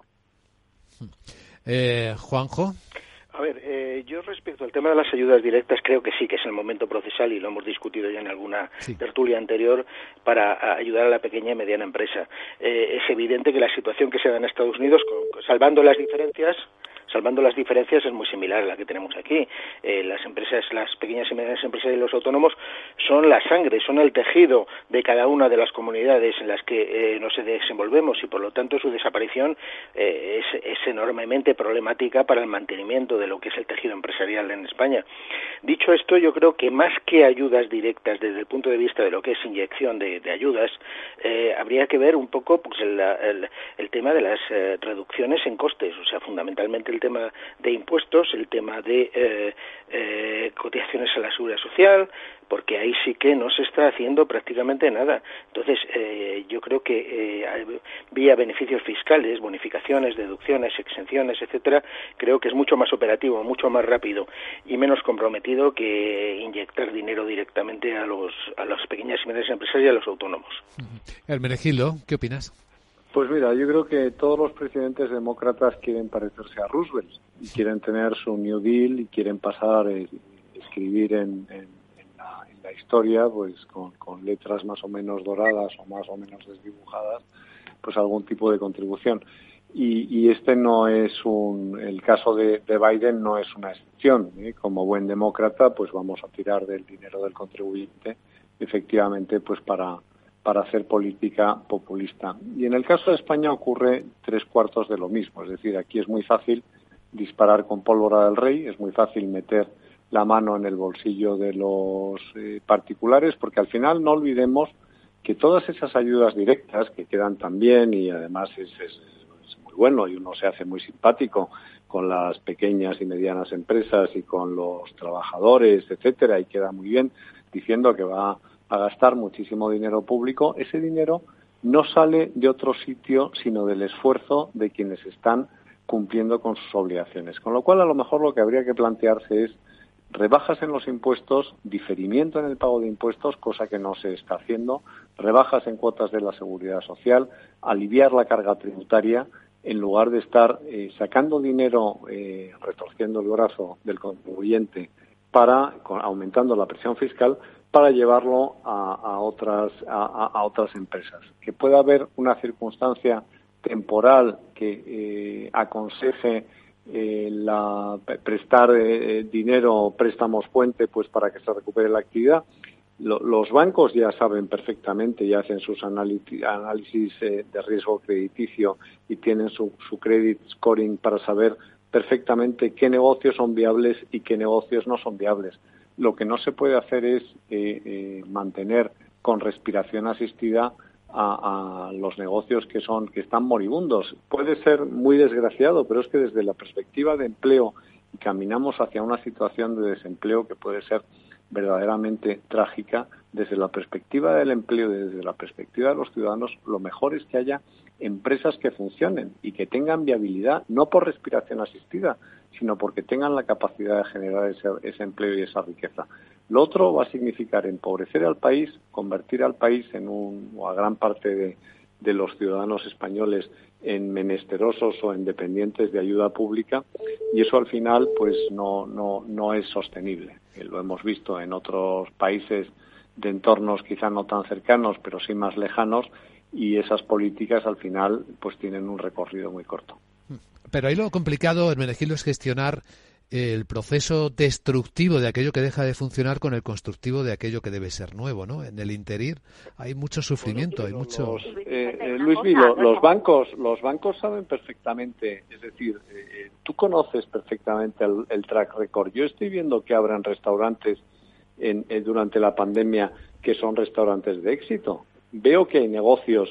Juanjo. A ver, yo respecto al tema de las ayudas directas creo que sí que es el momento procesal y lo hemos discutido ya en alguna tertulia anterior para ayudar a la pequeña y mediana empresa. Es evidente que la situación que se da en Estados Unidos, salvando las diferencias es muy similar a la que tenemos aquí. Las empresas, las pequeñas y medianas empresas y los autónomos son la sangre, son el tejido de cada una de las comunidades en las que nos desenvolvemos y por lo tanto su desaparición es enormemente problemática para el mantenimiento de lo que es el tejido empresarial en España. Dicho esto, yo creo que más que ayudas directas desde el punto de vista de lo que es inyección de ayudas, habría que ver un poco pues, el tema de las reducciones en costes, o sea, fundamentalmente el tema de impuestos, el tema de cotizaciones a la seguridad social, porque ahí sí que no se está haciendo prácticamente nada. Entonces, yo creo que vía beneficios fiscales, bonificaciones, deducciones, exenciones, etcétera, creo que es mucho más operativo, mucho más rápido y menos comprometido que inyectar dinero directamente a las pequeñas y medianas empresas y a los autónomos. Hermenegildo, ¿qué opinas? Pues mira, yo creo que todos los presidentes demócratas quieren parecerse a Roosevelt y quieren tener su New Deal y quieren pasar, escribir en la historia, pues con letras más o menos doradas o más o menos desdibujadas, pues algún tipo de contribución. Y este no es el caso de Biden no es una excepción. Como buen demócrata, pues vamos a tirar del dinero del contribuyente, efectivamente, pues para hacer política populista. Y en el caso de España ocurre 3/4 de lo mismo. Es decir, aquí es muy fácil disparar con pólvora del rey, es muy fácil meter la mano en el bolsillo de los particulares, porque al final no olvidemos que todas esas ayudas directas que quedan tan bien y además es muy bueno y uno se hace muy simpático con las pequeñas y medianas empresas y con los trabajadores, etcétera, y queda muy bien diciendo que va a gastar muchísimo dinero público, ese dinero no sale de otro sitio sino del esfuerzo de quienes están cumpliendo con sus obligaciones. Con lo cual, a lo mejor lo que habría que plantearse es rebajas en los impuestos, diferimiento en el pago de impuestos, cosa que no se está haciendo, rebajas en cuotas de la seguridad social, aliviar la carga tributaria, en lugar de estar sacando dinero, retorciendo el brazo del contribuyente aumentando la presión fiscal, para llevarlo a otras empresas. Que pueda haber una circunstancia temporal que aconseje prestar dinero o préstamos puente pues para que se recupere la actividad. Los bancos ya saben perfectamente, ya hacen sus análisis de riesgo crediticio y tienen su credit scoring para saber perfectamente qué negocios son viables y qué negocios no son viables. Lo que no se puede hacer es mantener con respiración asistida a los negocios que están moribundos. Puede ser muy desgraciado, pero es que desde la perspectiva de empleo caminamos hacia una situación de desempleo que puede ser verdaderamente trágica. Desde la perspectiva del empleo, desde la perspectiva de los ciudadanos, lo mejor es que haya empresas que funcionen y que tengan viabilidad, no por respiración asistida, sino porque tengan la capacidad de generar ese empleo y esa riqueza. Lo otro va a significar empobrecer al país, convertir al país o a gran parte de los ciudadanos españoles en menesterosos o en dependientes de ayuda pública, y eso al final pues no es sostenible. Lo hemos visto en otros países de entornos quizá no tan cercanos, pero sí más lejanos, y esas políticas al final pues tienen un recorrido muy corto. Pero ahí lo complicado, Hermenegildo, es gestionar el proceso destructivo de aquello que deja de funcionar con el constructivo de aquello que debe ser nuevo, ¿no? En el interir hay mucho sufrimiento, hay mucho... Luis Milo, los bancos saben perfectamente, es decir, tú conoces perfectamente el track record. Yo estoy viendo que abran restaurantes durante la pandemia que son restaurantes de éxito. Veo que hay negocios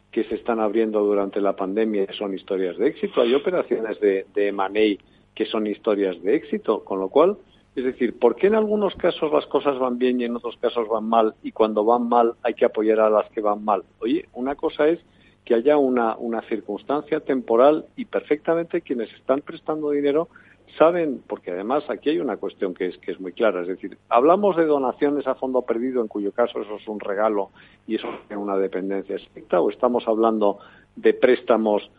que se están abriendo durante la pandemia son historias de éxito. Hay operaciones de M&A que son historias de éxito, con lo cual, es decir, ¿por qué en algunos casos las cosas van bien y en otros casos van mal? Y cuando van mal hay que apoyar a las que van mal. Oye, una cosa es que haya una circunstancia temporal y perfectamente quienes están prestando dinero saben, porque además aquí hay una cuestión que es muy clara, es decir, hablamos de donaciones a fondo perdido, en cuyo caso eso es un regalo y eso es una dependencia estricta, o estamos hablando de préstamos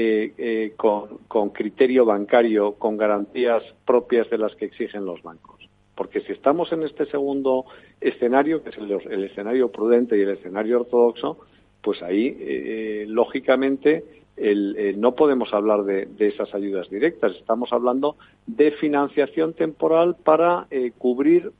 con criterio bancario, con garantías propias de las que exigen los bancos. Porque si estamos en este segundo escenario, que es el escenario prudente y el escenario ortodoxo, pues ahí, lógicamente, no podemos hablar de esas ayudas directas. Estamos hablando de financiación temporal para cubrir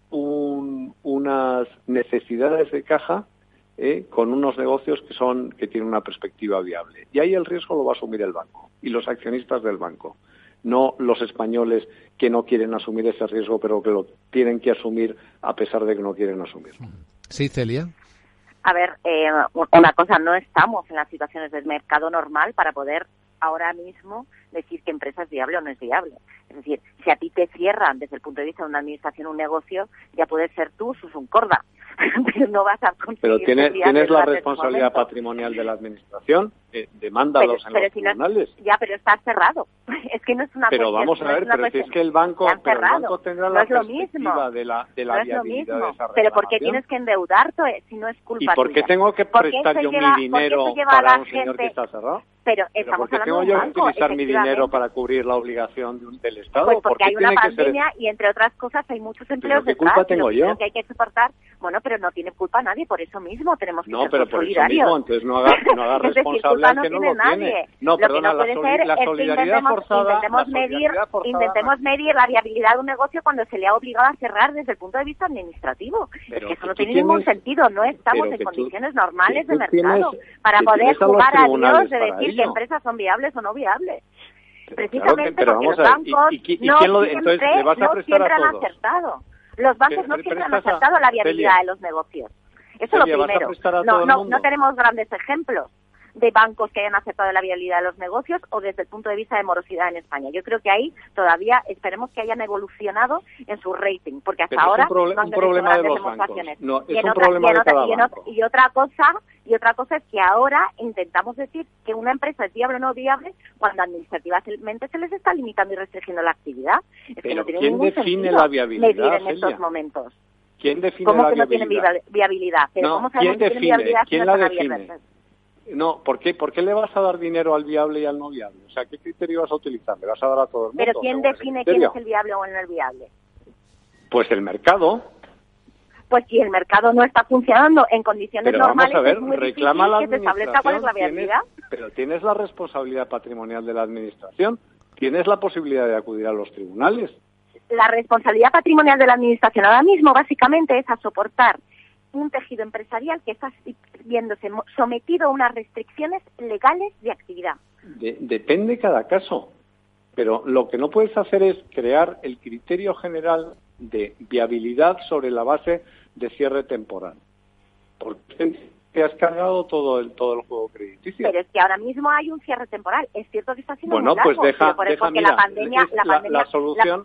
unas necesidades de caja con unos negocios que tienen una perspectiva viable. Y ahí el riesgo lo va a asumir el banco y los accionistas del banco, no los españoles que no quieren asumir ese riesgo, pero que lo tienen que asumir a pesar de que no quieren asumirlo. Sí, Celia. A ver, una cosa, no estamos en las situaciones del mercado normal para poder ahora mismo decir que empresa es viable o no es viable. Es decir, si a ti te cierran desde el punto de vista de una administración un negocio, ya puedes ser tú Susun Corda, pero no vas a conseguir. Pero tienes la responsabilidad patrimonial de la administración, demándalos en los tribunales. Pero está cerrado. Es que no es una Pero cuestión, vamos a ver, pero si es que el banco tendrá la perspectiva de la viabilidad de esa Pero ¿por qué tienes que endeudarte si no es culpa tuya? ¿Y por qué tengo que prestar yo mi dinero para un señor que está cerrado? Pero ¿por qué tengo yo que utilizar mi dinero para cubrir la obligación del Estado? Pues porque hay una pandemia y, entre otras cosas, hay muchos empleos ¿Qué culpa tengo yo? Que hay que soportar. Bueno, pero no tiene culpa nadie, por eso mismo tenemos que ser pero por solidarios. Eso mismo, entonces no haga responsable al que no lo tiene. No, perdona, la solidaridad forzada... Intentemos medir la viabilidad de un negocio cuando se le ha obligado a cerrar desde el punto de vista administrativo. Es que eso no tiene ningún sentido. No estamos en condiciones normales de mercado para poder jugar a Dios de decir qué empresas son viables o no viables. Precisamente porque los bancos no siempre han acertado. Los bancos no siempre han acertado la viabilidad de los negocios. Eso es lo primero. No tenemos grandes ejemplos de bancos que hayan aceptado la viabilidad de los negocios o desde el punto de vista de morosidad en España. Yo creo que ahí todavía esperemos que hayan evolucionado en su rating, porque hasta ahora un problema de los bancos. No, es un problema de cada banco. Y otra cosa es que ahora intentamos decir que una empresa es viable o no viable cuando administrativamente se les está limitando y restringiendo la actividad. Es que no tiene ningún sentido la viabilidad, medir en estos momentos. ¿Quién define ¿Cómo la que viabilidad? no tienen viabilidad? Pero No, ¿cómo sabemos que tienen viabilidad si no la están define? abiertas? No, ¿por qué le vas a dar dinero al viable y al no viable? O sea, ¿qué criterio vas a utilizar? ¿Le vas a dar a todo el mundo? ¿Pero quién define quién es el viable o el no viable? Pues el mercado. Pues si el mercado no está funcionando en condiciones normales, vamos a ver, es muy reclama difícil la que se establezca cuál es la viabilidad. Pero tienes la responsabilidad patrimonial de la administración, tienes la posibilidad de acudir a los tribunales. La responsabilidad patrimonial de la administración ahora mismo básicamente es a soportar un tejido empresarial que está viéndose sometido a unas restricciones legales de actividad. Depende cada caso, pero lo que no puedes hacer es crear el criterio general de viabilidad sobre la base de cierre temporal, porque te has cargado todo el juego crediticio. Pero es que ahora mismo hay un cierre temporal, es cierto que está siendo muy largo, pues deja porque la pandemia, la solución,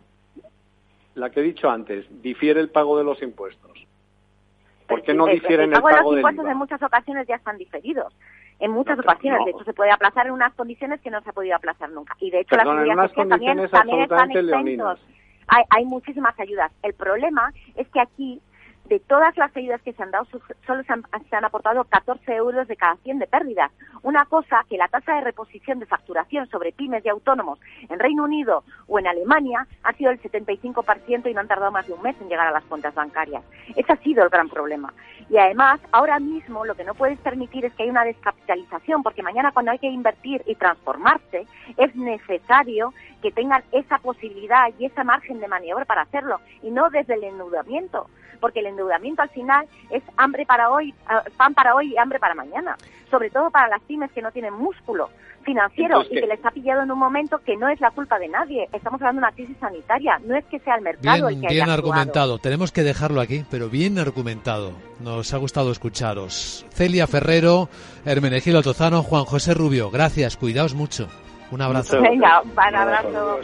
la que he dicho antes, difiere el pago de los impuestos. ¿Por qué no difieren el pago de los del impuestos IVA? En muchas ocasiones ya están diferidos. En muchas ocasiones, de hecho, se puede aplazar en unas condiciones que no se ha podido aplazar nunca. Y de hecho, las ayudas también están exentos. Hay muchísimas ayudas. El problema es que aquí, de todas las ayudas que se han dado, solo se han aportado 14 euros de cada 100 de pérdidas. Una cosa que la tasa de reposición de facturación sobre pymes y autónomos en Reino Unido o en Alemania ha sido el 75% y no han tardado más de un mes en llegar a las cuentas bancarias. Ese ha sido el gran problema. Y además, ahora mismo lo que no puedes permitir es que haya una descapitalización, porque mañana cuando hay que invertir y transformarse, es necesario que tengan esa posibilidad y ese margen de maniobra para hacerlo, y no desde el endeudamiento. porque el endeudamiento al final es hambre para hoy, pan para hoy y hambre para mañana, sobre todo para las pymes que no tienen músculo financiero. Entonces, y que les ha pillado en un momento que no es la culpa de nadie. Estamos hablando de una crisis sanitaria, no es que sea el mercado el que haya actuado. Bien argumentado, tenemos que dejarlo aquí, pero bien argumentado. Nos ha gustado escucharos. Celia Ferrero, Hermenegildo Altozano, Juan José Rubio, gracias, cuidaos mucho. Un abrazo. Venga, un abrazo.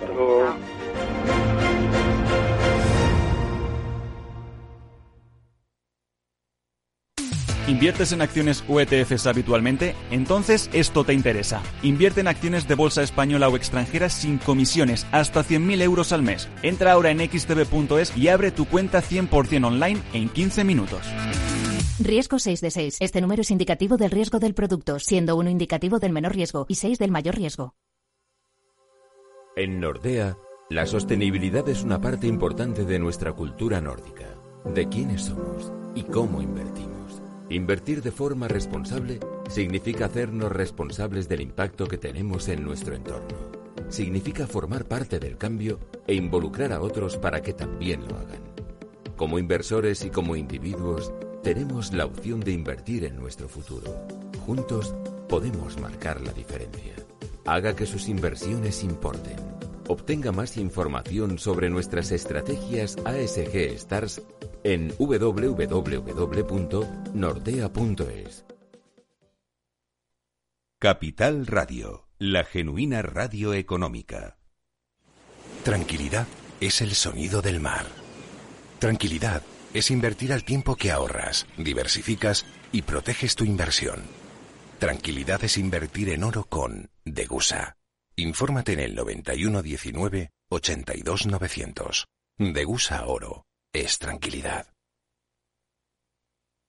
¿Inviertes en acciones o ETFs habitualmente? Entonces esto te interesa. Invierte en acciones de bolsa española o extranjera sin comisiones, hasta 100.000 euros al mes. Entra ahora en xtb.es y abre tu cuenta 100% online en 15 minutos. Riesgo 6 de 6. Este número es indicativo del riesgo del producto, siendo 1 indicativo del menor riesgo y 6 del mayor riesgo. En Nordea, la sostenibilidad es una parte importante de nuestra cultura nórdica, de quiénes somos y cómo invertimos. Invertir de forma responsable significa hacernos responsables del impacto que tenemos en nuestro entorno. Significa formar parte del cambio e involucrar a otros para que también lo hagan. Como inversores y como individuos, tenemos la opción de invertir en nuestro futuro. Juntos podemos marcar la diferencia. Haga que sus inversiones importen. Obtenga más información sobre nuestras estrategias ASG Stars en www.nordea.es. Capital Radio, la genuina radio económica. Tranquilidad es el sonido del mar. Tranquilidad es invertir al tiempo que ahorras, diversificas y proteges tu inversión. Tranquilidad es invertir en oro con Degusa. Infórmate en el 91 19 82 900. Degusa Oro es tranquilidad.